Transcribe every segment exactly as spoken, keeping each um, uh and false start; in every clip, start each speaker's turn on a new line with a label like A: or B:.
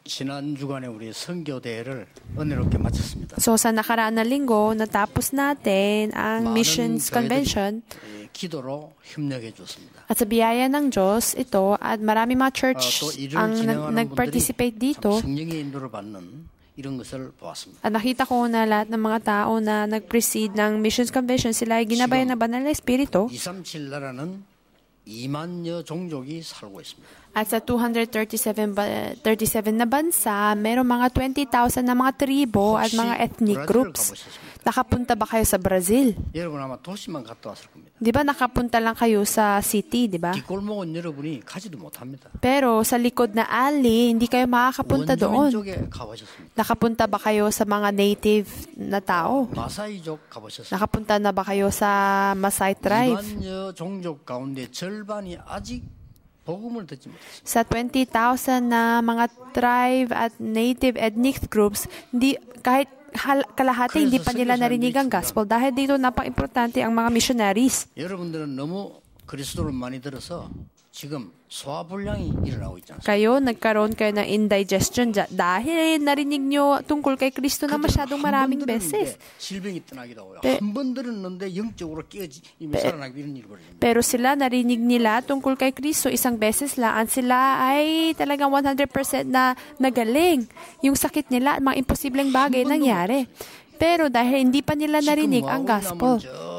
A: 지난 주간에 우리 선교 대회를 은혜롭게 마쳤습니다.
B: So sa nakaraan na linggo, natapos natin ang Missions Convention.
A: 기도로 협력해 줬습니다.
B: At sa biyaya ng Diyos, ito, at marami mga church
A: uh,
B: ang nag-participate dito.
A: 성령의 인도를 받는 이런 것을 보았습니다.
B: At nakita ko na lahat ng mga tao na nag-precede ng Missions Convention, sila ay ginabayan ng banal na Espiritu.
A: 이백삼십칠 나라는 이만여 종족이 살고 있습니다.
B: At sa two hundred thirty-seven, thirty-seven na bansa, mayroong mga twenty thousand na mga tribo at mga ethnic groups. Nakapunta ba kayo sa Brazil?
A: 여러분 아마 도시만 갔다 왔을 겁니다.
B: Di ba nakapunta lang kayo sa city, di ba?
A: 뒷골목은 여러분이 가지도 못합니다.
B: Pero sa likod na alley, hindi kayo makakapunta doon.
A: 쪽에 가보셨습니까?
B: Nakapunta ba kayo sa mga native na tao?
A: 마사이족 가보셨습니까?
B: Nakapunta na ba kayo sa Maasai tribe?
A: 이만여 종족 가운데 절반이 아직 복음을 듣지 못했습니다.
B: Sa twenty thousand na mga tribe at native ethnic groups, hindi, kahit hal, kalahati hindi pa nila narinig ang gospel dahil dito napaka-importante ang mga missionaries.
A: 여러분들은 너무 그리스도를 많이 들어서 지금 소화불량이 일어나고 있잖아요.
B: Kayo, nagkaroon kayo ng indigestion dahil narinig nyo tungkol kay Kristo na masyadong maraming beses.
A: 질병이 떠나기도 하고요. 한 번 들었는데 영적으로 깨어지 살아나기 이런 일이 벌어집니다.
B: Pero sila narinig nila tungkol kay Kristo isang beses lang at sila ay talagang one hundred percent na nagaling. Yung sakit nila, mga imposibleng bagay nangyari. Pero dahil hindi pa nila narinig ang gospel.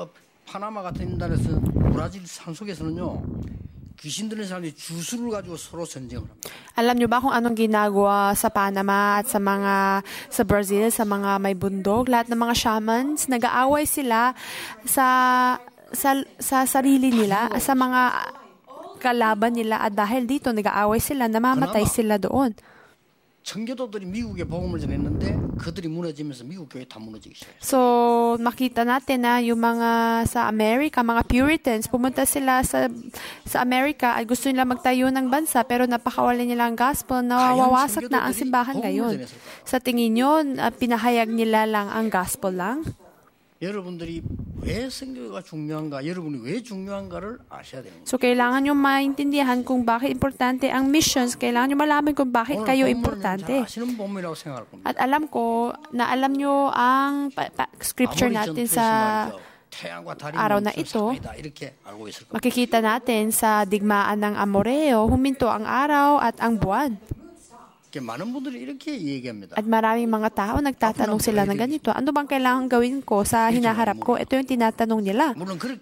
A: 파나마 같은 나라에서 브라질 산속에서는요. 귀신 들린 사람들이 주술을 가지고 서로 전쟁을 합니다.
B: Alam niyo ba kung anong ginagawa sa Panama at sa mga sa Brazil, sa mga may bundok, lahat ng mga shamans, nag-aaway sila sa sa sa sarili nila, sa mga kalaban nila at dahil dito nag-aaway sila, namamatay sila doon.
A: 청교도들이 미국에 복음을 전했는데 그들이 무너지면서 미국 교회 다 무너지기 시작했어요.
B: So, makita natin na yung mga sa America, mga Puritans, pumunta sila sa sa America at gusto nila magtayo ng bansa pero napakawala nila ang gospel, nawawasak na ang simbahan ngayon. Sa tingin nyo, pinahayag nila lang ang gospel lang?
A: 여러분들이 왜 선교가 중요한가, 여러분이 왜 중요한가를 아셔야 됩니다.
B: So, kailangan nyo maintindihan kung bakit importante ang missions. Kailangan nyo malaman kung bakit kayo importante. At alam ko na alam nyo ang pa- pa- scripture natin sa araw na ito. Makikita natin sa digmaan ng Amoreo, huminto ang araw at ang buwan. At maraming mga tao nagtatanong sila ng ganito, ano bang kailangan gawin ko sa hinaharap ko? Ito yung tinatanong nila.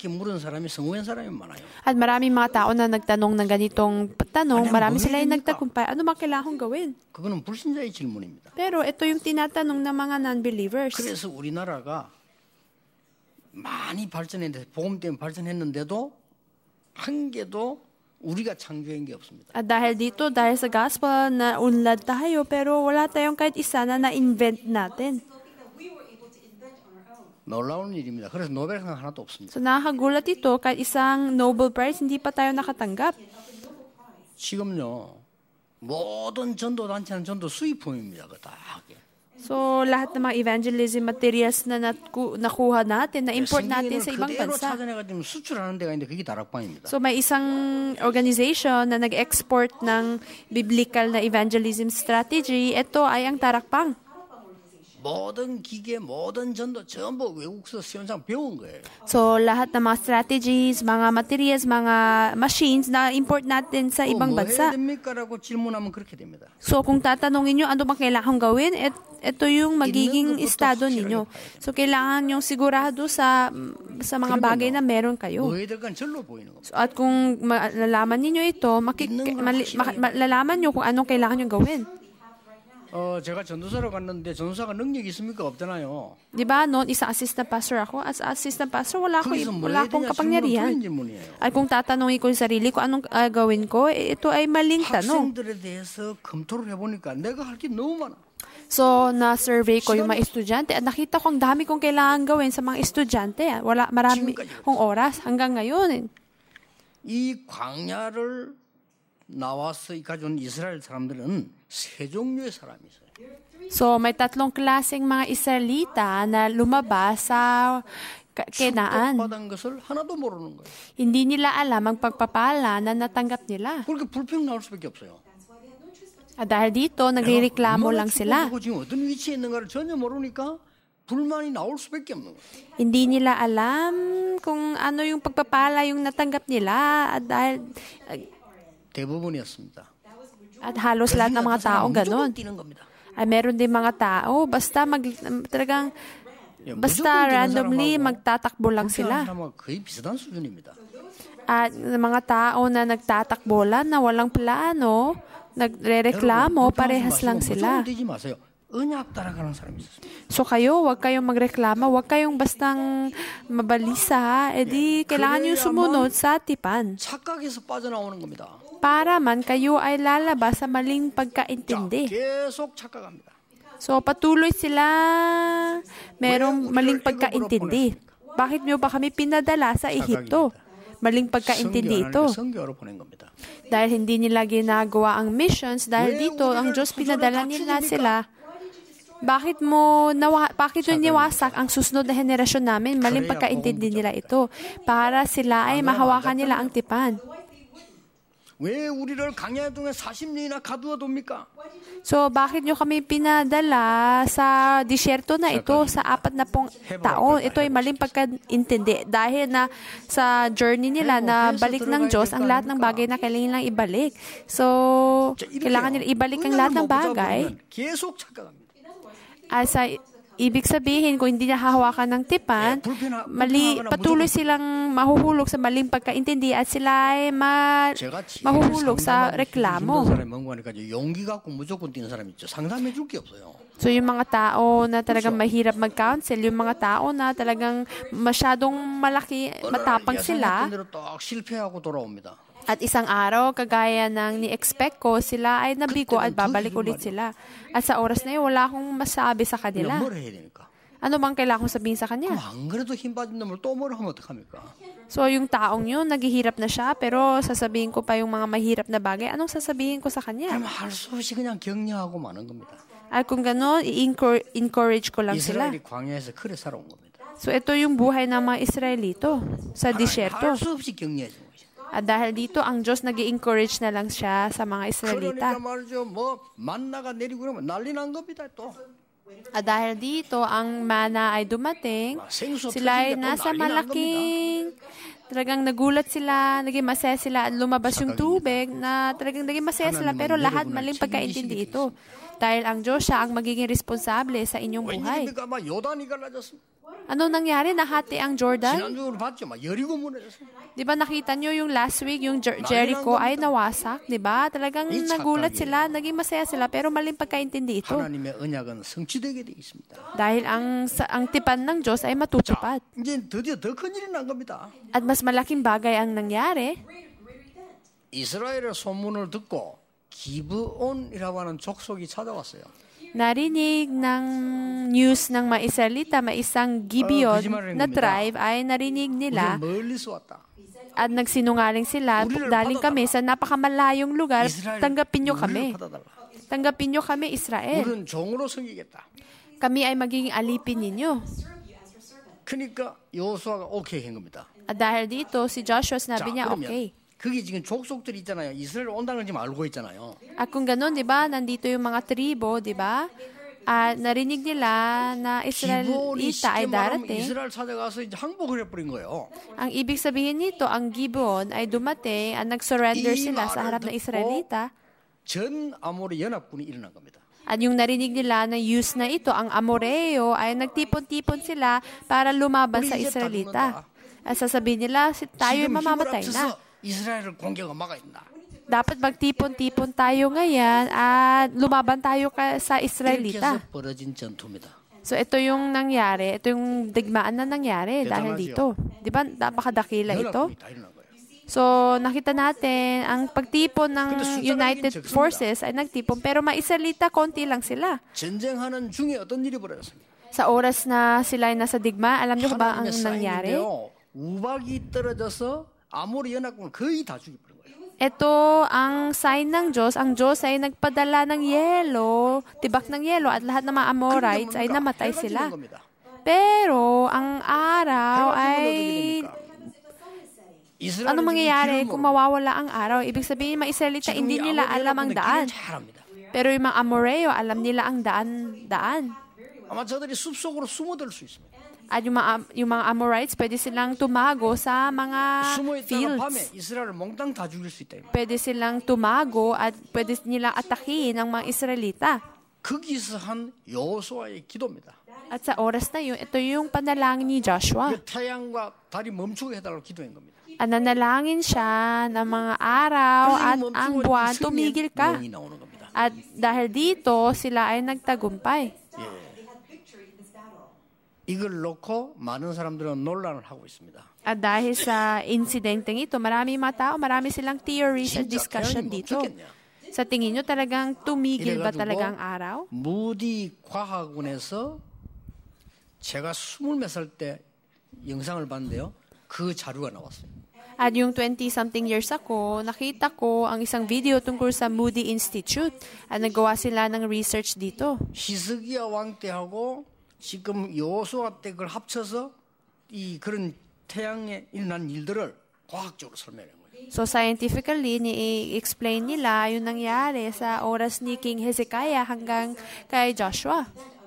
B: At maraming mga tao na nagtanong ng ganitong tanong, marami sila yung nagtagumpay, ano bang kailangan gawin? Pero ito yung tinatanong ng mga non-believers.
A: 그래서 우리나라가 많이 발전했는데, 복음 때문에 발전했는데도 한 개도 우리가 창조한 게 없습니다.
B: At dahil dito, dahil sa gospel, na unlad tayo, pero wala tayong kahit isa na na-invent natin.
A: 놀라운 일입니다. 그래서 노벨상 하나도 없습니다.
B: So nakakagulat ito, kahit isang Nobel Prize, hindi pa tayo nakatanggap.
A: 지금요, 모든 전도단체는 전도 수입품입니다. 그 다.
B: So, lahat ng mga evangelism materials na naku- nakuha natin, na-import natin sa ibang bansa. So, may isang organization na nag-export ng biblical na evangelism strategy. Ito ay ang Tarakpang.
A: 모든 기계, 모든 전도 전부 외국에서 시험상 배운 거예요.
B: So, lahat ng mga strategies, mga materials, mga machines na import natin sa ibang bansa.
A: 뭐 해야 됩니까라고 질문하면 그렇게 됩니다.
B: So, kung tatanungin nyo, ano bang kailangan gawin? Et, ito yung magiging estado ninyo. So, kailangan yung sigurado sa sa mga bagay na meron kayo. So, at kung malalaman ninyo ito, makik- mali- mak- malalaman nyo kung anong kailangan nyo gawin.
A: 어, 제가 전도사로 갔는데 전도사가 능력이 있습니까? 없잖아요.
B: Di ba, noon isang assistant pastor ako. As assistant pastor, wala ko wala akong kapangyarihan. At kung tatanungin ko yung sarili ko anong uh, gawin ko, eh, ito ay maling tanong.
A: 학생들에 대해서 검토를 해보니까 내가 할 게 너무 많아.
B: So, na-survey ko yung mga estudyante at nakita ko ang dami kong kailangan gawin sa mga estudyante. Wala, marami kong oras hanggang ngayon.
A: 이 광야를 나와서 가져온 이스라엘 사람들은 세 종류의 사람이 있어요.
B: So, may tatlong klaseng mga Israelita na lumabas sa Kenaan.
A: 축복받은 것을 하나도 모르는 거예요.
B: Hindi nila alam ang pagpapala na natanggap nila.
A: 그렇게 불평 나올 수밖에 없어요.
B: At dahil dito, nagrereklamo lang sila.
A: 지금 어떤 위치에 있는가를 전혀 모르니까 불만이 나올 수밖에 없는 거예요.
B: Hindi nila alam kung ano yung pagpapala yung natanggap nila at dahil
A: 대부분이었습니다.
B: at halos lahat ng mga tao ganun. Ay meron din mga tao basta mag talagang basta randomly magtatakbo lang sila.
A: 거의 비슷한 수준입니다.
B: At mga tao na nagtatakbo lang na walang plano, nagrereklamo, parehas lang sila. So kayo, wag kayong magreklamo, wag kayong bastang mabalisa, edi kailangan nyo sumunod sa tipan. Para man kayo ay lalabas sa maling pagkaintindi. So patuloy sila merong maling pagkaintindi. Bakit nyo ba kami pinadala sa Ehipto? Maling pagkaintindi ito. Dahil hindi nila ginagawa ang missions, dahil dito ang Diyos pinadala nila sila. Bakit mo nawa, bakit yun niwasak ang susunod na henerasyon namin? Maling pagkaintindi nila ito. Para sila ay mahawakan nila ang tipan. So, bakit nyo kami pinadala sa disyerto na ito sa apat na pong taon? Ito ay maling pagkaintindi. Dahil na sa journey nila na balik ng Diyos ang lahat ng bagay na kailangan nilang ibalik. So, kailangan nila ibalik ang lahat ng bagay. At sa ibig sabihin, kung hindi niya hahawakan ng tipan, mali, patuloy silang mahuhulog sa maling pagkaintindi at sila ay ma, mahuhulog sa reklamo. So yung mga tao na talagang mahirap mag-counsel, yung mga tao na talagang masyadong malaki, matapang sila, at isang araw, kagaya ng ni-expect ko, sila ay nabigo at babalik ulit sila. At sa oras na yun, wala akong masabi sa kanila. Ano bang kailangan kong sabihin sa kanya? So, yung taong yun, naghihirap na siya, pero sasabihin ko pa yung mga mahirap na bagay. Anong sasabihin ko sa kanya? At kung gano'n, i-encourage ko lang sila. So, ito yung buhay ng mga Israelito sa disyerto. At dahil dito, ang Diyos nag-i-encourage na lang siya sa mga Israelita. At dahil dito, ang mana ay dumating, sila ay nasa malaking, talagang nagulat sila, naging masaya sila at lumabas yung tubig na talagang naging masaya sila, pero lahat maling pagkaintindi ito. Dahil ang Diyos siya ang magiging responsable sa inyong buhay. Ano nangyari? Nahati ang Jordan? Di ba nakita nyo yung last week, yung Jer- Jericho ay nawasak? Di ba? Talagang nagulat sila, naging masaya sila, pero maling pagkaintindi ito. Dahil ang, ang tipan ng Diyos ay matutupad. At mas malaking bagay ang nangyari.
A: 이스라엘의 소문을 듣고 기브온이라고 하는 족속이 찾아왔어요.
B: Narinig ng news ng mga Israelita, may isang Gibeon na tribe ay narinig nila at nagsinungaling sila, daling kami sa napakamalayong lugar, tanggapin nyo kami. Tanggapin nyo kami, Israel. Kami ay magiging alipin ninyo. At dahil dito, si Joshua sinabi niya, okay.
A: 그게 지금 족속들이 있잖아요. 이스라엘 온다는 걸 지금 알고 있잖아요.
B: At kung ganun, di ba, nandito yung mga tribo, di ba? At narinig nila na Israelita ay darating.
A: 이스라엘 찾아가서 이제 항복을 해버린 거예요.
B: Ang ibig sabihin nito, ang Gibeon ay dumating at nag-surrender sila sa harap ng Israelita.
A: 전 아모리 연합군이 일어난 겁니다.
B: At yung narinig nila na use na ito, ang Amoreo, ay nagtipon-tipon sila para lumaban sa Israelita. At sasabihin nila, tayo ay mamamatay na.
A: 이스라엘을 공격을 막아야 된다.
B: Dapat magtipon-tipon tayo ngayon at lumaban tayo ka sa Israelita. So ito yung nangyari, ito yung digmaan na nangyari dahil dito. Di ba napakadakila ito? So nakita natin, ang pagtipon ng United Forces ay nagtipon, pero mga Israelita, konti lang sila. Sa oras na sila ay nasa digma, alam niyo ba ang nangyari?
A: 우박이 떨어져서 아모리 연합군을 거의 다 죽여버린 거예요.
B: Ito ang sign ng Diyos. Ang Diyos ay nagpadala ng yelo, tibak ng yelo, at lahat ng mga Amorites ay namatay sila. Pero ang araw ay Ano mangyayari kung mawawala ang araw? Ibig sabihin, mga Israelita, hindi nila alam ang daan. Pero yung mga Amoreo, alam nila ang daan-daan.
A: 아마 저들이 숲속으로 숨어들 수 있습니다.
B: At yung mga, yung mga Amorites, pwede silang tumago sa mga fields. Pwede silang tumago at pwede nilang atakihin ang mga Israelita.
A: 거기서 한 여호수아의 기도입니다.
B: At sa oras na yun, ito yung panalangin ni Joshua.
A: 태양과 달이 멈추게 해달라고 기도한 겁니다.
B: At nanalangin siya ng mga araw at ang buwan, tumigil ka. At dahil dito, sila ay nagtagumpay.
A: 이걸 놓고 많은 사람들은 논란을 하고 있습니다.
B: At dahil sa insidenteng ito, marami mga tao, marami silang theories at discussion dito. Sa tingin nyo talagang tumigil ba talaga ang araw?
A: 무디 과학원에서 제가 스물 몇 살 때 영상을 봤는데요. 그 자료가 나왔어요.
B: At yung twenty-something years ako, nakita ko ang isang video tungkol sa Moody Institute. At nagawa sila ng research dito.
A: 히스기야 왕 때하고 지금 여호수아 때 그걸 합쳐서 이 그런 태양에 일어난 일들을 과학적으로 설명한 거예요.
B: So scientifically, ni-explain nila yung nangyari sa oras ni King Hezekiah hanggang kay Joshua.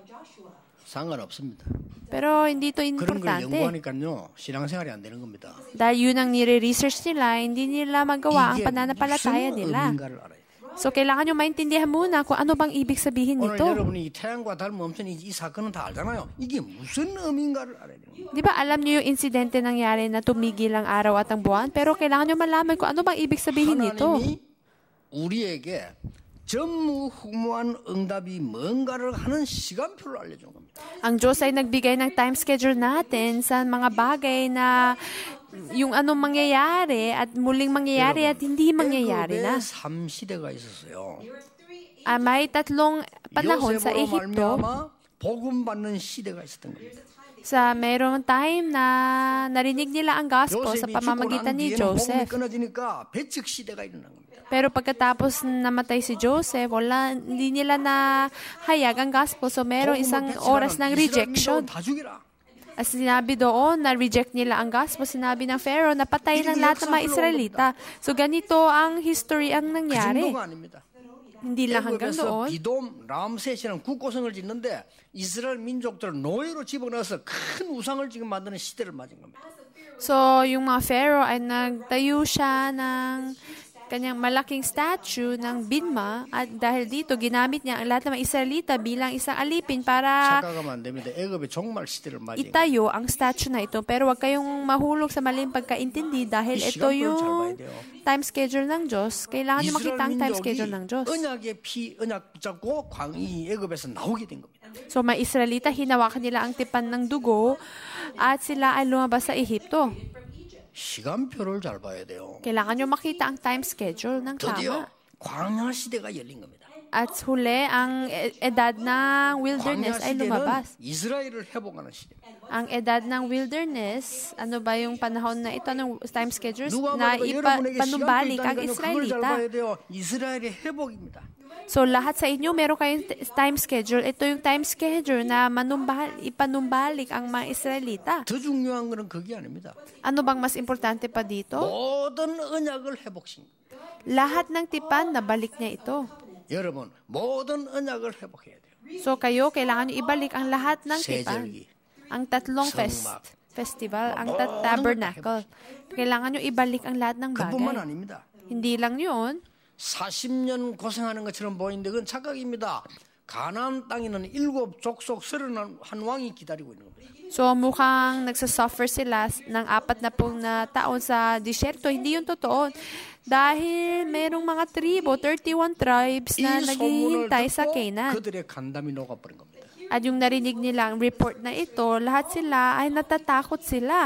A: 상관없습니다.
B: Pero hindi ito
A: 그런 걸
B: importante.
A: 연구하니까요. 신앙생활이 안 되는 겁니다.
B: Dahil yun ang nire-research nila, hindi nila magawa ang pananampalataya nila. So, kailangan nyo maintindihan muna kung ano bang ibig sabihin
A: 오늘
B: nito.
A: 여러분이 태양과 달 멈춘 이, 이 사건은 다 알잖아요. 이게 무슨 의미인가를 알아야 돼요.
B: Di ba alam nyo yung insidente nangyari na tumigil ang araw at ang buwan? Pero kailangan nyo malaman kung ano bang ibig sabihin nito.
A: 하나님이 우리에게 전무후무한 응답이 뭔가를 하는 시간표를 알려준 겁니다.
B: Ang Diyos ay nagbigay ng time schedule natin sa mga bagay na yung anong mangyayari at muling mangyayari at hindi mangyayari na.
A: 삼 시대가 있었어요.
B: Ah, may tatlong panahon sa Ehipto.
A: 복음 받는 시대가 있었던 겁니다.
B: Sa mayroong time na narinig nila ang gospel sa pamamagitan ni Joseph.
A: 끊어지니까 배척 시대가 일어난 겁니다.
B: Pero pagkatapos namatay si Joseph, wala, hindi nila na hayag ang gospel. So mayroong isang oras ng rejection. As sinabi doon, na-reject nila ang gospel, sinabi ng Pharaoh na patayin ng lahat ng mga Israelita. So ganito ang history ang nangyari. Hindi lang hanggang doon.
A: 비돔, 람셋이라는 국고성을 짓는데 이스라엘 민족들을 노예로 집어넣어서 큰 우상을 지금 만드는 시대를 맞은 겁니다.
B: So yung mga Pharaoh ay nagtayo siya ng kanyang malaking statue ng Binma at dahil dito ginamit niya ang lahat ng mga Israelita bilang isang alipin para itayo ang statue na ito. Pero wag kayong mahulog sa maling pagkaintindi dahil ito yung time schedule ng Diyos. Kailangan niyo makita ang time schedule ng Diyos. So mga Israelita, hinawakan nila ang tipan ng dugo at sila ay lumabas sa Ehipto.
A: 시간표를 잘 봐야 돼요.
B: Kailangan nyo makita ang time schedule ng tama.
A: 광야 시대가 열린 겁니다.
B: At huli, ang edad ng wilderness ay lumabas.
A: 이스라엘을 회복하는 시대.
B: Ang edad ng wilderness, ano ba yung panahon na ito, anong time schedule? Na ipanumbalik ang Israelita.
A: 이스라엘의 회복입니다.
B: So lahat sa inyo, meron kayong time schedule. Ito yung time schedule na manumbal, ipanumbalik ang mga Israelita.
A: 더 중요한 것은 그게 아닙니다.
B: Ano bang mas importante pa dito?
A: 모든 언약을 회복신.
B: Lahat ng tipan, nabalik niya ito.
A: 여러분, 모든 언약을 회복해야 돼요.
B: So kayo, kailangan nyo ibalik ang lahat ng tipan. Ang tatlong fest, festival, ang tat- tabernacle. Kailangan nyo ibalik ang lahat ng bagay.
A: 그뿐만 아닙니다.
B: Hindi lang yun.
A: 사십 년 고생하는 것처럼 보이는데 그건 착각입니다. 가나안 땅에는 일곱 족속 서른한 한 왕이 기다리고 있는 겁니다.
B: So mukhang nagsasuffer sila ng apat na pong na taon sa disyerto. Hindi yun totoo. Dahil merong mga tribo, thirty-one tribes na naghihintay sa Canaan.
A: 그들의 간담이 녹아버린 겁니다.
B: At yung narinig nilang report na ito, lahat sila ay natatakot sila.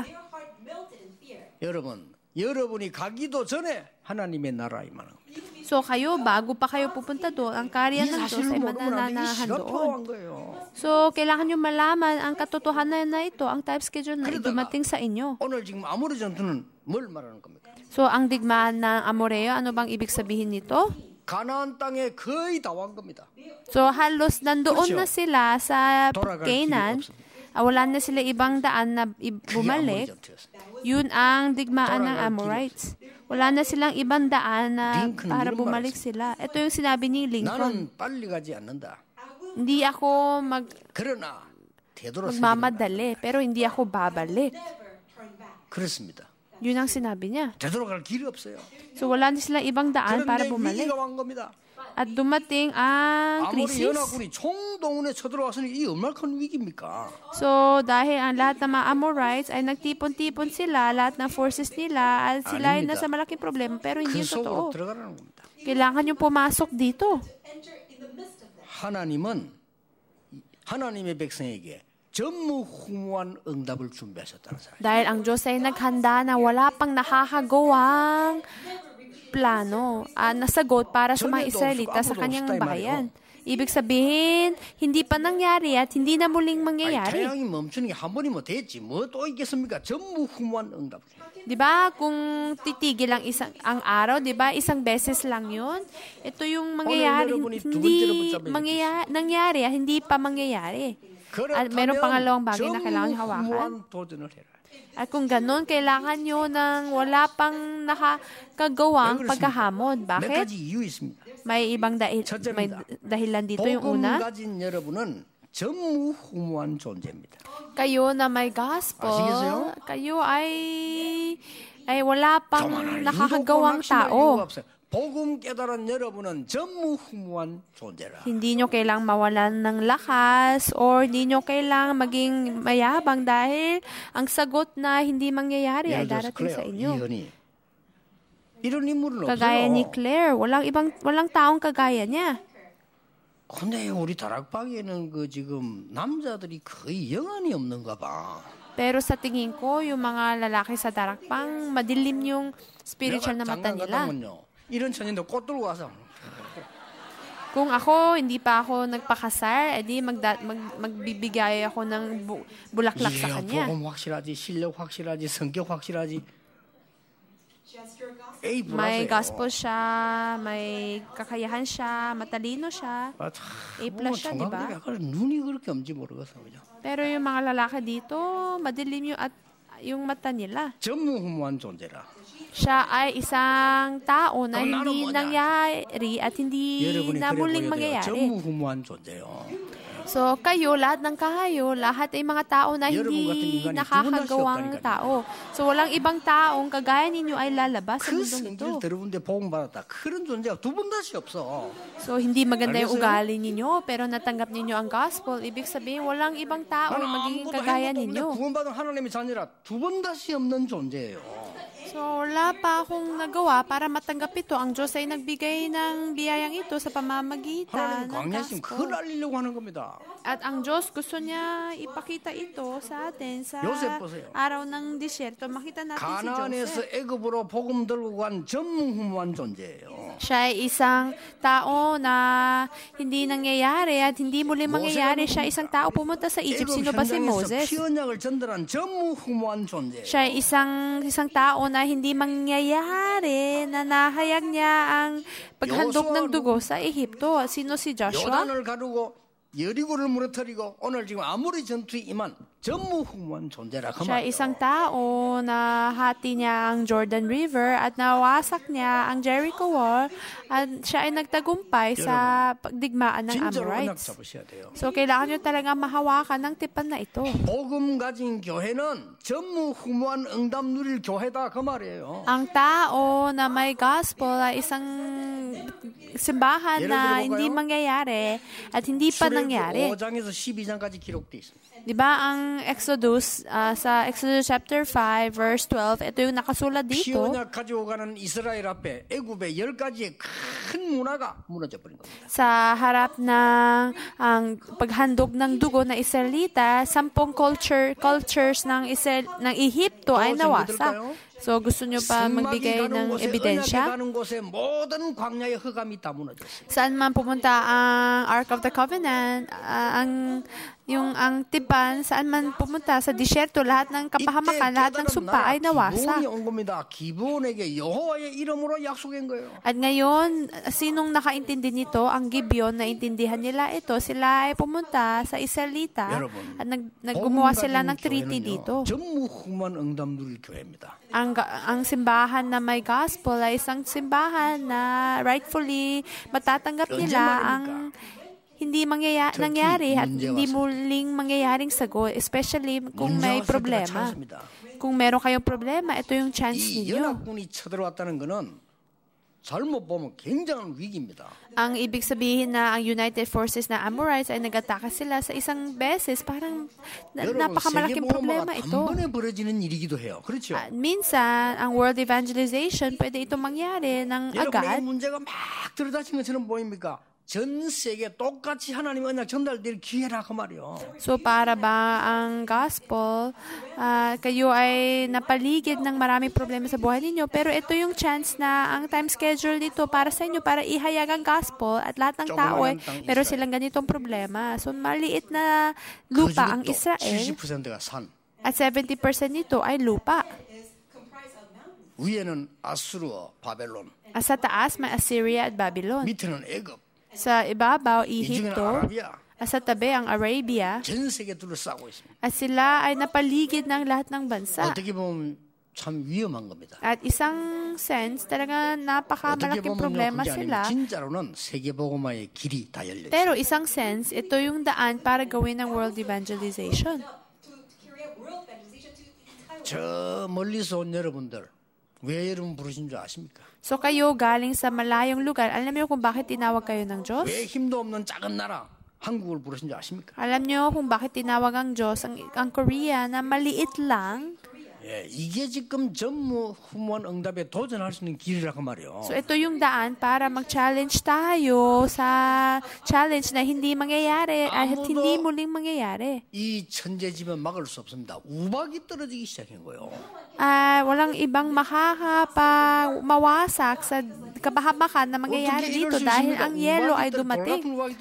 A: 여러분, 여러분이 가기도 전에 하나님의 나라 임하는 겁니다.
B: So kayo, bago pa kayo pupunta doon, ang karya ng Diyos ay manananahan doon. So, kailangan nyo malaman ang katotohanan na ito, ang time schedule na dumating sa inyo.
A: 오늘 지금 아모리 전투는 뭘 말하는 겁니까?
B: So, ang digmaan ng Amoreo, ano bang ibig sabihin nito?
A: 가나안 땅에 거의 다 온 겁니다.
B: So, halos nandoon na sila sa Canaan Ah, wala na sila ibang daan na bumalik. Yun ang digmaan ng Amorites. Wala na silang ibang daan na para bumalik sila. Ito yung sinabi ni Lincoln. Hindi ako mag magmamadali, pero hindi ako babalik. Yun ang sinabi niya. So wala na silang ibang daan para bumalik. At dumating ang krisis. So, dahil ang lahat ng mga Amorites ay nagtipon-tipon sila, lahat ng forces nila, at sila ay nasa malaking problema, pero hindi yung totoo. Kailangan nyo pumasok dito.
A: 하나님은 하나님의 백성에게 전무후무한 응답을 준비하셨다는 사실.
B: Dahil ang Diyos ay naghanda na wala pang nakakagawang plano, uh, nasagot para sa mga Israelita sa kanyang bayan. Ibig sabihin, hindi pa nangyari at hindi na muling mangyayari. Diba, kung titigil ang isang ang araw, diba, isang beses lang yun. Ito yung mangyayari, hindi mangyayari, nangyari, hindi pa mangyayari. At meron pangalawang bagay na kailangan nyo hawakan. At kung ganun, kailangan nyo ng wala pang nakakagawang pagkahamon. Bakit? May ibang dahil, may dahilan dito. Yung una, kayo na may gospel, kayo ay ay wala pang nakakagawang tao. Hindi nyo kailang mawalan ng lakas or hindi nyo kailang maging mayabang dahil ang sagot na hindi mangyayari ay darating sa inyo. Kagaya ni Claire, walang ibang walang taong kagaya niya.
A: 근데 우리 다락방에는 그 지금 남자들이 거의 영안이 없는가 봐.
B: Pero sa tingin ko, yung mga lalaki sa darakpang, madilim yung spiritual na mata nila.
A: 이런 천인데 꽃 들고 와서.
B: Kung ako, hindi pa ako nagpakasal, edi magda, mag, magbibigay ako ng bu, bulaklak sa kanya.
A: 복음 확실하지, 실력 확실하지, 성격 확실하지.
B: May gospel siya, may kakayahan siya, matalino siya. A plus siya, di ba? Pero yung mga lalaki dito, madilim yung, at, yung mata nila. Siya ay isang tao na hindi nangyari at hindi na muling mangyayari. So, kayo, lahat ng kayo, lahat ay mga tao na hindi nakakagawang tao. So, walang ibang taong kagaya ninyo ay lalabas sa mundong ito. So, hindi maganda yung ugali ninyo, pero natanggap ninyo ang gospel. Ibig sabihin, walang ibang tao ay magiging kagaya ninyo. So, wala pa akong nagawa para matanggap ito. Ang Diyos ay nagbigay ng biyayang ito sa pamamagitan ng gospel. At ang Diyos gusto niya ipakita ito sa atin sa araw ng disyerto. Makita natin si Joseph. Siya ay isang tao na hindi nangyayari at hindi muli mangyayari. Siya ay isang tao pumunta sa Egypt. Sino ba si Moses? Siya ay isang, isang tao na hindi mangyayari na nahayag niya ang paghandog ng dugo sa Ehipto. Sino si Joshua?
A: 여리고를 무너뜨리고 오늘 지금 아무리 전투에 임한 전무후무한 존재라.
B: Siya isang tao na hati niya ang Jordan River at nawasak niya ang Jericho Wall at siya ay nagtagumpay sa pagdigmaan ng Amorites. So kailangan niyo talaga mahawakan ng tipan na ito.
A: 복음 가진 교회는 전무후무한 응답 누릴 교회다 그 말이에요.
B: Ang tao na may gospel ay isang simbahan na hindi mangyayari at hindi pa nangyari.
A: 오 장에서 십이 장까지 기록돼 있습니다.
B: Diba ang Exodus, uh, sa Exodus chapter five, verse twelve, ito yung nakasulat dito.
A: 피언약 가지고 가는 이스라엘 앞에 애굽의 열 가지의 큰 문화가 무너져 버린 겁니다.
B: Sa harap ng ang paghandog ng dugo na Israelita, sampung culture cultures ng Israel ng Ehipto ay nawasak. So gusto nyo pa magbigay ng ebidensya? Saan man pumunta ang Ark of the Covenant, uh, ang yung ang tipan, saan man pumunta sa disyerto, lahat ng kapahamakan, lahat ng sumpa ay nawasa. At ngayon, sinong nakaintindi nito? Ang Gibeon, naintindihan nila ito. Sila ay pumunta sa Israelita at nag, naggumawa sila ng treaty dito. Ang, ang simbahan na may gospel ay isang simbahan na rightfully matatanggap nila ang hindi mangyaya, nangyari at hindi muling mangyayaring sagot, especially kung may problema. Kung meron kayong problema, ito yung chance ninyo. Ang ibig sabihin na ang United Forces na Amorites ay nag-atake sila sa isang beses, parang na, napakamalaking problema ito. At minsan, ang world evangelization, pwede itong mangyari ng agad.
A: 전 세계 똑같이 하나님의 언약 전달될 기회라 그 말이요.
B: So para ba ang gospel, uh, kayo ay napaligid ng maraming problema sa buhay ninyo, pero ito yung chance na ang time schedule dito para sa inyo para ihayag ang gospel at lahat ng tao ay pero silang ganitong problema. So maliit na lupa ang Israel at seventy percent nito ay lupa.
A: 위에는 아수르, 바벨론.
B: Sa taas may Assyria at Babylon.
A: 밑에는 애굽.
B: Sa ibabaw, Ehipto, at sa tabi ang Arabia, at sila ay napaligid ng lahat ng bansa. At isang sense, talaga napakamalaking problema sila. Pero isang sense, ito yung daan para gawin ng world evangelization.
A: 저 멀리서 온 여러분들, 왜 여러분 부르신 줄 아십니까?
B: So kayo galing sa malayong lugar, alam niyo kung bakit tinawag kayo ng Diyos?
A: 왜 힘도 없는 작은 나라 한국을 부르신 줄 아십니까?
B: Alam niyo kung bakit tinawag ang Diyos ang, ang Korea na maliit lang?
A: 예, 이게 지금 전무후무한 응답에 도전할 수 있는 길이라고 말이요.
B: So ito yung daan para mag-challenge tayo sa challenge na hindi mangyayari at hindi muling mangyayari.
A: 이 천재지변 막을 수 없습니다. 우박이 떨어지기 시작한 거예요.
B: Uh, walang ibang makakapag mawasak sa kabahamakan na mangyayari dito dahil ang yelo ay dumating.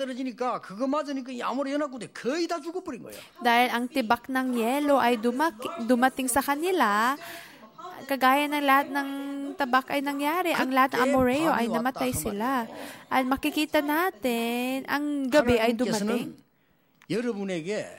B: Dahil ang tibak ng yelo ay dumak- dumating sa kanila, kagaya ng lahat ng tabak ay nangyari. Ang lahat ng Amoreo ay namatay sila. At makikita natin, ang gabi ay dumating.
A: 여러분에게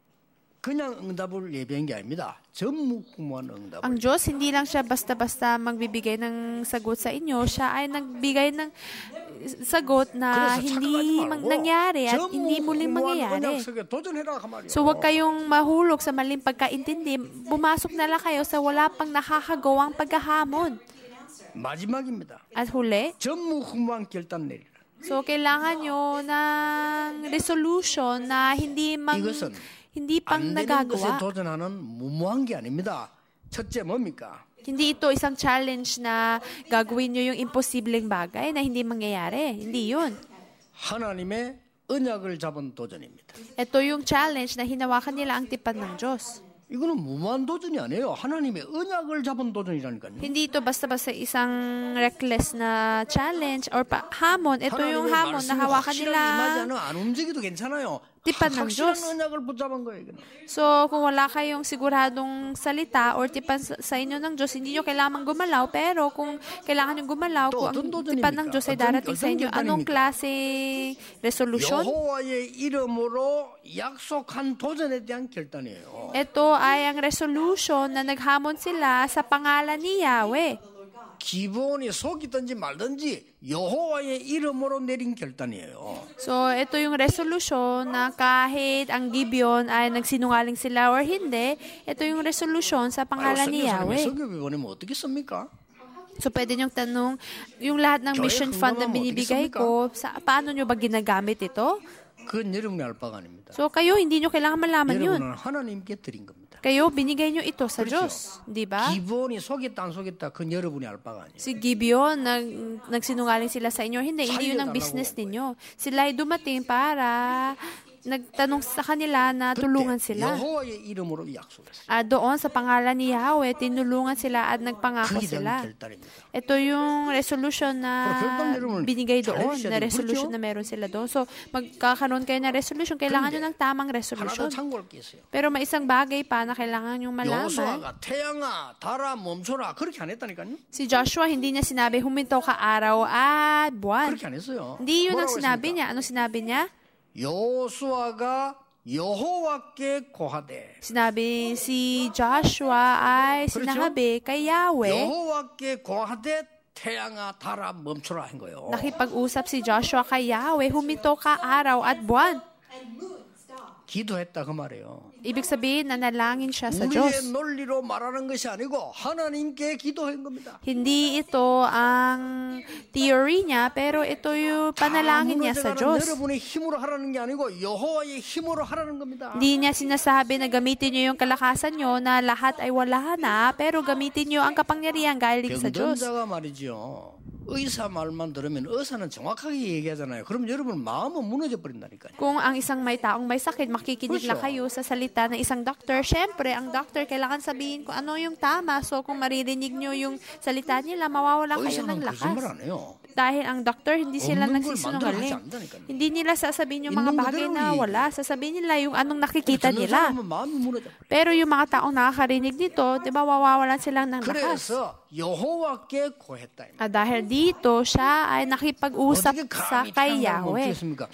A: 그냥 응답을 예비한 게 아닙니다. 전무후무한 응답을.
B: Ang Diyos, hindi lang siya basta-basta magbibigay ng sagot sa inyo. Siya ay nagbigay ng sagot na hindi mang nangyari at hindi muling mangyayari. So huwag kayong mahulog sa maling pagkaintindi. Pumasok na lang kayo sa wala pang nakakagawang paghahamon.
A: 마지막입니다.
B: At huli,
A: 전무후무한 결단 내리라.
B: So kailangan nyo ng resolution na hindi mang hindi pang nagagawa.
A: 도전하는 무모한 게 아닙니다. 첫째 뭡니까?
B: Hindi ito isang challenge na gagawin nyo yung imposibleng bagay na hindi mangyayari. Hindi yun.
A: 하나님의 언약을 잡은 도전입니다.
B: Ito yung challenge na hinawakan nila ang tipan ng Diyos.
A: 이거는 무모한 도전이 아니에요. 하나님의 언약을 잡은 도전이라니까요.
B: Hindi ito basta-basta isang reckless na challenge or pa- hamon. Ito yung hamon na hawakan nila
A: 안 움직여도 괜찮아요.
B: tipan ng Diyos.
A: 언약을 붙잡은 거예요.
B: So, kung wala kayong siguradong salita or tipan sa, sa inyo ng Diyos, hindi nyo kailangan gumalaw. Pero kung kailangan nyo gumalaw, kung ang tipan ng Diyos ay darating sa inyo, anong klase resolution?
A: 여호와의 이름으로 약속한 도전에 대한 결단이에요.
B: Ito ay ang resolution na naghamon sila sa pangalan ni Yahweh.
A: 기본이 속이든지 말든지 여호와의 이름으로 내린 결단이에요.
B: So, ito yung resolution na kahit ang Gibeon ay nagsinungaling sila or hindi, ito yung resolution sa pangalan ni Yahweh.
A: 성경에 보내면 어떻게 씁니까?
B: So, pwede niyong tanong, yung lahat ng mission fund na binibigay ko, sa, paano niyo ba ginagamit ito?
A: 그건 여러분이 알 바가 아닙니다.
B: So, kayo, hindi niyo kailangan malaman yun.
A: 여러분은 하나님께 드린 겁니다.
B: Kayo, binigay nyo ito sa Diyos. Di ba?
A: 기본이 속였다 안 속였다 그건 여러분이 알 바가 아니에요.
B: Si Gibeon, nag, nagsinungaling sila sa inyo. Hindi, hindi yun ang business ninyo. Sila ay dumating para nagtanong sa kanila na tulungan sila.
A: 여호와의 이름으로 약속했어요.
B: At doon sa pangalan ni Yahweh, tinulungan sila at nagpangako sila. Ito yung resolution na binigay doon, na resolution na meron sila doon. So, magkakaroon kayo ng resolution, kailangan nyo ng tamang resolution. Pero may isang bagay pa na kailangan nyo malaman.
A: 태양아, 달아 멈춰라. 그렇게 안 했다니까요.
B: Si Joshua, hindi niya sinabi, huminto ka araw at buwan.
A: 그렇게 안 했어요.
B: Hindi yun ang sinabi niya. Ano sinabi niya?
A: 여호수아가 여호와께 고하되.
B: Sinabi si Joshua ay sinabi kay Yahweh.
A: 여호와께 고하되 태양아 달아 멈춰라 한 거예요.
B: Nakipag-usap si Joshua kay Yahweh, huminto ka araw at buwan.
A: 기도했다 그 말이에요.
B: Ibig sabihin, nanalangin siya sa Diyos.
A: 우리의 논리로 말하는 것이 아니고 하나님께 기도한 겁니다.
B: Hindi ito ang theory niya, pero ito yung panalangin niya sa Diyos.
A: 여러분의 힘으로 하라는 게 아니고 여호와의 힘으로 하라는 겁니다.
B: Hindi niya sinasabi na gamitin niyo yung kalakasan niyo na lahat ay wala na, pero gamitin niyo ang kapangyarihan galing sa Diyos.
A: 병든자가 말이죠. 의사 말만 들으면 의사는 정확하게 얘기하잖아요. 그럼 여러분 마음은 무너져 버린다니까요.
B: Kung ang isang may taong may sakit, makikinig lang kayo sa salita ng isang doctor. Siyempre, ang doctor kailangan sabihin kung ano yung tama. So, kung maririnig nyo yung salita nila, mawawala kayo ng lakas. Dahil ang doctor, hindi sila nagsisinungaling. Hindi nila sasabihin yung mga bagay na wala. Sasabihin nila yung anong nakikita nila. Pero yung mga taong nakakarinig nito, di ba, mawawalan silang ng lakas. At dahil dito, siya ay nakipag-usap sa kay Yahweh.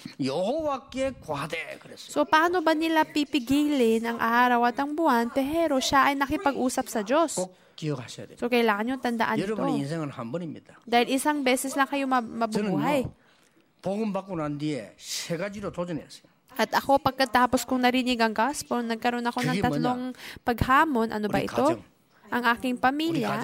B: So, paano ba nila pipigilin ang araw at ang buwan, pero siya ay nakipag-usap sa Diyos? So, kailangan nyo tandaan ito. Dahil isang beses lang kayo mabubuhay. At ako, pagkatapos kong narinig ang gospel, nagkaroon ako ng tatlong paghamon. Ano ba ito? Ang aking pamilya.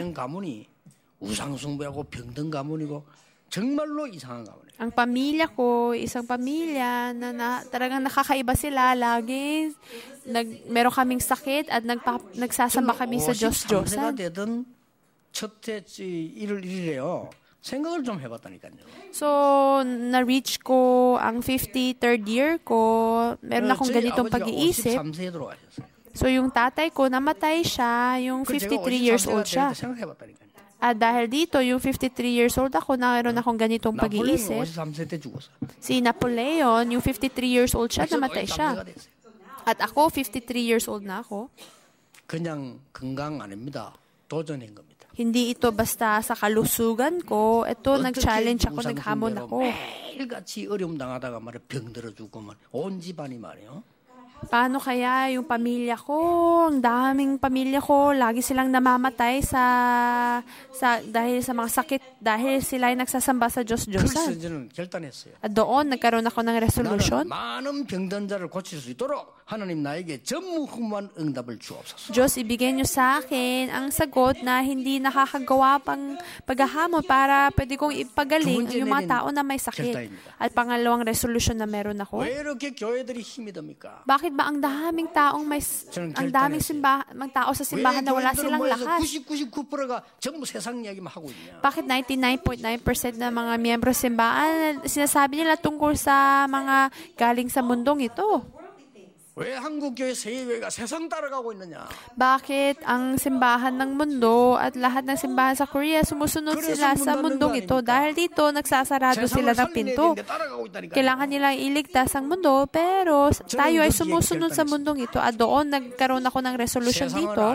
A: 우상숭배하고 병든 가문이고 정말로 이상한 가문이에요.
B: Ang pamilya ko, isang pamilya na, na talagang nakakaiba sila. Lagi nag meron kaming sakit at nagpa, nagsasamba kami sa Diyos-Diyosan.
A: 되든 첫째 일을 일이래요. 생각을 좀 해봤다니까요.
B: So, na-reach ko ang fifty-third year ko. Meron akong ganitong pag-iisip. So, yung tatay ko, namatay siya. Yung fifty-three years old siya. At dahil dito, yung fifty-three years old ako, naroon akong ganitong pag-iisip. Si Napoleon, yung fifty-three years old siya, namatay siya. At ako, fifty-three years old na ako.
A: 그냥 건강 아닙니다. 도전인 겁니다.
B: Hindi ito basta sa kalusugan ko. Ito, nag-challenge ako, naghamon ako.
A: 매일같이 어려움 당하다가 말이야 병 들어 죽고 말 온 집안이 말이에요.
B: Paano kaya yung pamilya ko? Ang daming pamilya ko, lagi silang namamatay sa sa dahil sa mga sakit, dahil sila ay nagsasamba sa Diyos-Diyosan. At doon, nagkaroon ako ng resolution.
A: 많은 병든 자를 고칠 수 있도록 하나님 나에게 전무후무한 응답을 주옵소서.
B: Diyos, ibigay niyo sa akin ang sagot na hindi nakakagawa pang paghahamon para pwede kong ipagaling yung mga tao na may sakit. At pangalawang resolution na meron ako.
A: 왜 이렇게 교회들이 힘이 듭니까?
B: Bakit ba ang daming taong may ang daming simbahan, mga tao sa simbahan na wala silang lakas?
A: 구십구 퍼센트가 전부 세상 이야기만 하고 있냐?
B: Bakit ninety-nine point nine percent ng mga miyembro simbahan sinasabi nila tungkol sa mga galing sa mundong ito?
A: 왜 한국 교회 세계가 세상 따라가고 있느냐?
B: Bakit ang simbahan ng mundo at lahat ng simbahan sa Korea sumusunod sila sa mundong ito? Dahil dito nagsasarado sila ng pinto. Kailangan nilang iligtas ang mundo, pero tayo ay sumusunod sa mundong ito. At doon nagkaroon ako ng resolution dito.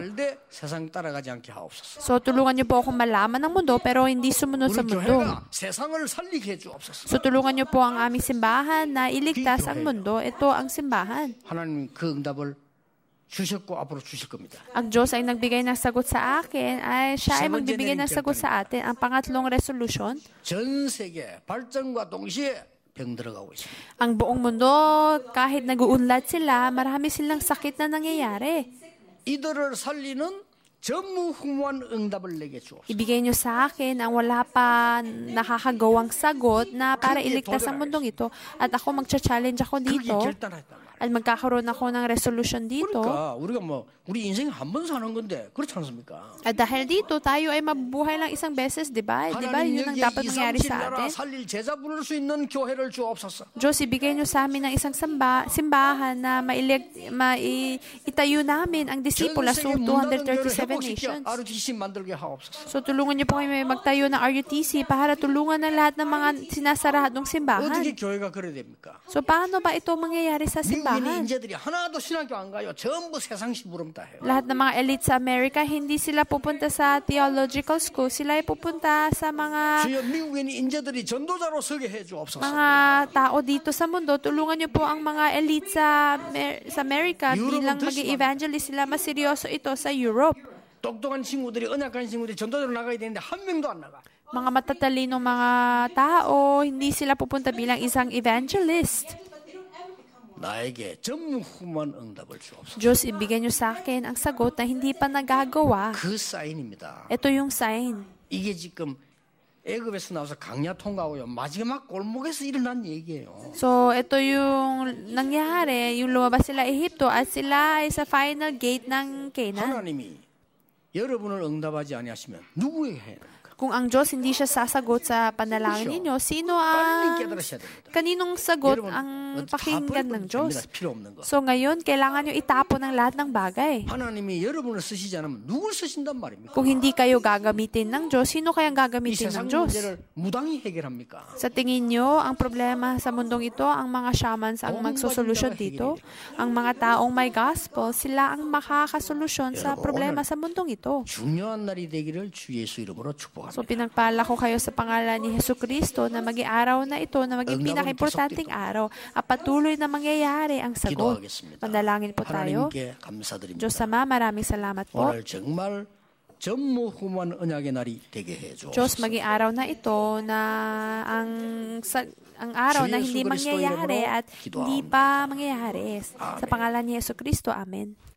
B: So tulungan niyo po akong malaman ng mundo, pero hindi sumunod sa mundo. So tulungan niyo po ang aming simbahan na iligtas ang mundo. Ito ang simbahan.
A: 하나님 그 응답을 주셨고 앞으로 주실 겁니다.
B: Ang Diyos ay nagbigay ng sagot sa akin, ay siya ay magbibigay ng sagot sa atin. Ang pangatlong resolution,
A: 전 세계 발전과 동시에 병 들어가고 있습니다.
B: Ang buong mundo, kahit nag-uunlad sila, marami silang sakit na nangyayari.
A: 이들을 살리는 전무후무한 응답을 내게 주옵소서.
B: Ibigay niyo sa akin ang wala pa nakakagawang sagot na para iligtas ang mundong ito. At ako magcha-challenge ako dito. At magkakaroon ako ng resolution dito.
A: 그러니까 우리가 뭐 우리 인생 한 번 사는 건데 그렇지 않습니까?
B: At dahil dito tayo ay mabubuhay lang isang beses, di ba? Di ba yun ang dapat mangyari sa atin?
A: 살릴 제자 부를 수 있는 교회를 주옵소서.
B: Diyos, ibigay niyo sa amin ng isang samba, simbahan na mailig, maitayo namin ang disipula sa two hundred thirty-seven nations. So tulungan niyo po kami magtayo ng R U T C para tulungan ng lahat ng mga sinasaradong simbahan.
A: 어떻게 교회가 그래야 됩니까?
B: So paano ba ito mangyayari sa simbahan?
A: 인재들이 하나도 신학교 안 가요. 전부 세상 시부름 다 해요.
B: Lahat ng mga elite sa Amerika, hindi sila pupunta sa theological school. Sila ay pupunta sa mga
A: 주여 미국인 인재들이 전도자로 서게 해 주옵소서.
B: mga tao dito sa mundo. Tulungan niyo po ang mga elite sa sa Amerika bilang maging evangelist. Sila mas seryoso ito sa Europe.
A: 똑똑한 친구들이 언약한 친구들이 전도자로 나가야 되는데 한 명도 안 나가.
B: Mga matatalinong mga tao, hindi sila pupunta bilang isang evangelist.
A: 나에게 전무후무한 응답을 주옵소서.
B: Diyos, ibigay niyo sa akin ang sagot na hindi pa nagagawa.
A: 그 사인입니다.
B: Ito yung sign.
A: 이게 지금 애굽에서 나와서 강야 통과하고요. 마지막 골목에서 일어난 얘기예요.
B: So, ito yung nangyari. Yung lumabas sila Ehipto at sila ay sa final gate ng Canaan.
A: 하나님이 여러분을 응답하지 아니하시면 누구에게 해야 됩니까?
B: Kung ang Diyos hindi siya sasagot sa panalangin ninyo, sino ang kaninong sagot ang pakinggan ng Diyos? So ngayon, kailangan nyo itapon ang lahat ng bagay. Kung hindi kayo gagamitin ng Diyos, sino kayang gagamitin ng Diyos? Sa tingin nyo, ang problema sa mundong ito, ang mga shamans ang magsosolusyon dito, ang mga taong may gospel, sila ang makakasolusyon sa problema sa mundong ito.
A: 중요한 날이 되기를 주 예수 이름으로 축복합니다.
B: So pinagpala ko kayo sa pangalan ni Jesucristo na maging araw na ito na maging pinaka-importanting araw at patuloy na mangyayari ang sagot. Manalangin po tayo. Diyos Ama, maraming salamat po. Diyos, maging araw na ito na ang ang araw na hindi mangyayari at hindi pa mangyayari. Sa pangalan ni Jesucristo, Amen.